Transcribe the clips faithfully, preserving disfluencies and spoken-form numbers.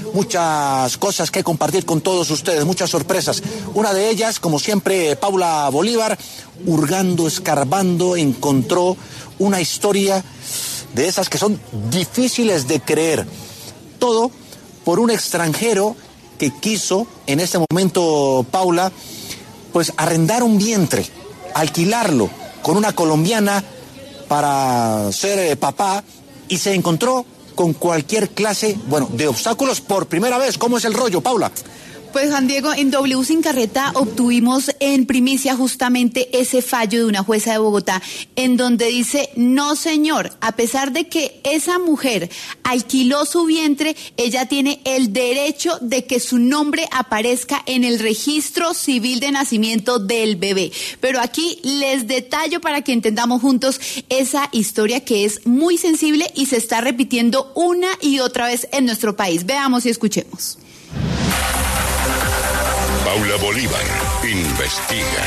muchas cosas que compartir con todos ustedes, muchas sorpresas. Una de ellas, como siempre, Paula Bolívar, hurgando, escarbando, encontró una historia de esas que son difíciles de creer. Todo por un extranjero que quiso, en este momento, Paula, pues arrendar un vientre, alquilarlo con una colombiana para ser eh, papá, y se encontró con cualquier clase, bueno, de obstáculos por primera vez. ¿Cómo es el rollo, Paula? Pues Juan Diego, en W Sin Carreta obtuvimos en primicia justamente ese fallo de una jueza de Bogotá en donde dice, no señor, a pesar de que esa mujer alquiló su vientre, ella tiene el derecho de que su nombre aparezca en el registro civil de nacimiento del bebé. Pero aquí les detallo para que entendamos juntos esa historia que es muy sensible y se está repitiendo una y otra vez en nuestro país. Veamos y escuchemos. Paula Bolívar investiga.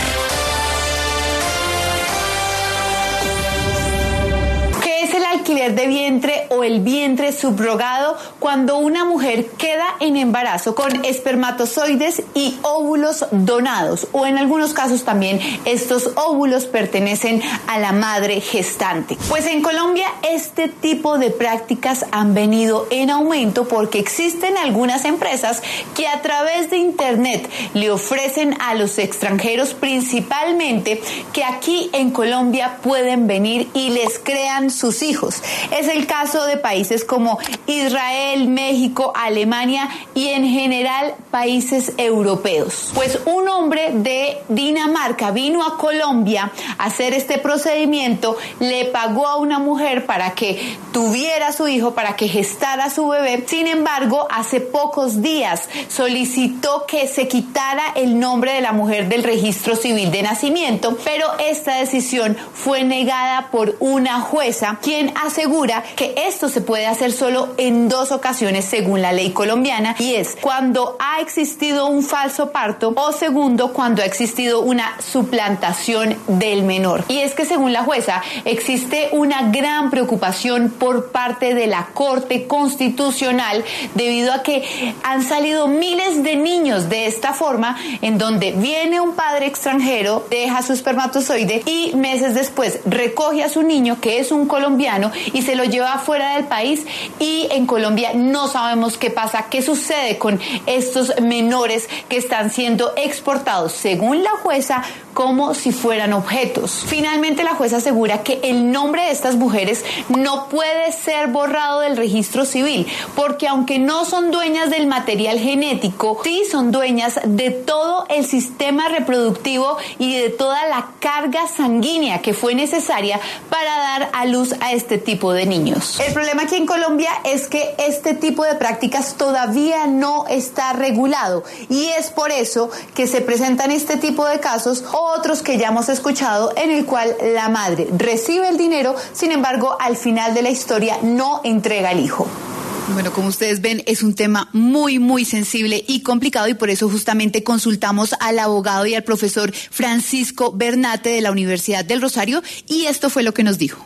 Es el alquiler de vientre o el vientre subrogado cuando una mujer queda en embarazo con espermatozoides y óvulos donados, o en algunos casos también estos óvulos pertenecen a la madre gestante. Pues en Colombia este tipo de prácticas han venido en aumento porque existen algunas empresas que a través de internet le ofrecen a los extranjeros principalmente que aquí en Colombia pueden venir y les crean sus hijos. Es el caso de países como Israel, México, Alemania y en general países europeos. Pues un hombre de Dinamarca vino a Colombia a hacer este procedimiento, le pagó a una mujer para que tuviera su hijo, para que gestara su bebé. Sin embargo, hace pocos días solicitó que se quitara el nombre de la mujer del registro civil de nacimiento, pero esta decisión fue negada por una jueza, quien asegura que esto se puede hacer solo en dos ocasiones según la ley colombiana, y es cuando ha existido un falso parto o segundo cuando ha existido una suplantación del menor. Y es que según la jueza existe una gran preocupación por parte de la Corte Constitucional debido a que han salido miles de niños de esta forma, en donde viene un padre extranjero, deja su espermatozoide y meses después recoge a su niño, que es un colombiano, y se lo lleva fuera del país, y en Colombia no sabemos qué pasa, qué sucede con estos menores que están siendo exportados, según la jueza, como si fueran objetos. Finalmente la jueza asegura que el nombre de estas mujeres no puede ser borrado del registro civil, porque aunque no son dueñas del material genético, sí son dueñas de todo el sistema reproductivo y de toda la carga sanguínea que fue necesaria para dar a luz a este tipo de niños. El problema aquí en Colombia es que este tipo de prácticas todavía no está regulado, y es por eso que se presentan este tipo de casos, otros que ya hemos escuchado, en el cual la madre recibe el dinero, sin embargo, al final de la historia no entrega el hijo. Bueno, como ustedes ven, es un tema muy, muy sensible y complicado, y por eso justamente consultamos al abogado y al profesor Francisco Bernate de la Universidad del Rosario, y esto fue lo que nos dijo.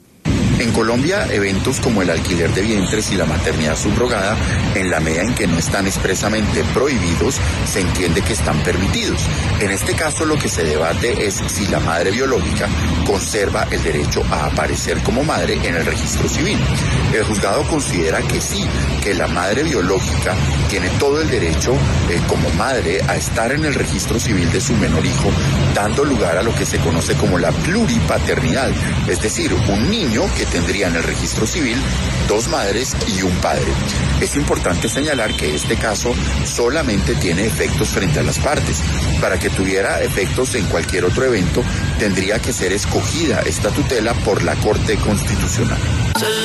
En Colombia, eventos como el alquiler de vientres y la maternidad subrogada, en la medida en que no están expresamente prohibidos, se entiende que están permitidos. En este caso, lo que se debate es si la madre biológica conserva el derecho a aparecer como madre en el registro civil. El juzgado considera que sí, que la madre biológica tiene todo el derecho eh, como madre a estar en el registro civil de su menor hijo, dando lugar a lo que se conoce como la pluripaternidad, es decir, un niño que tendría en el registro civil dos madres y un padre. Es importante señalar que este caso solamente tiene efectos frente a las partes. Para que tuviera efectos en cualquier otro evento, tendría que ser escogida esta tutela por la Corte Constitucional.